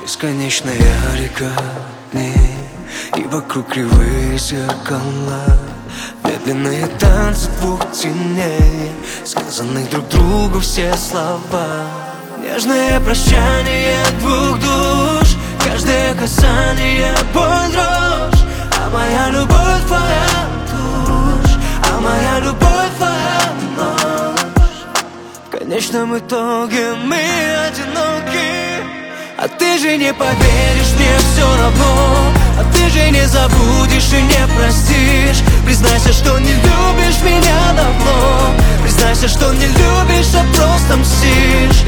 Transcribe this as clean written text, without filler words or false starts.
Бесконечная река дней, и вокруг кривые зеркала, медленные танцы двух теней, сказанные друг другу все слова. Нежное прощание двух душ, каждое касание боль, дрожь. А моя любовь твоя тушь, а моя любовь твоя ночь. В конечном итоге мы одиноки. А ты же не поверишь, мне все равно. А ты же не забудешь и не простишь. Признайся, что не любишь меня давно. Признайся, что не любишь, а просто мстишь.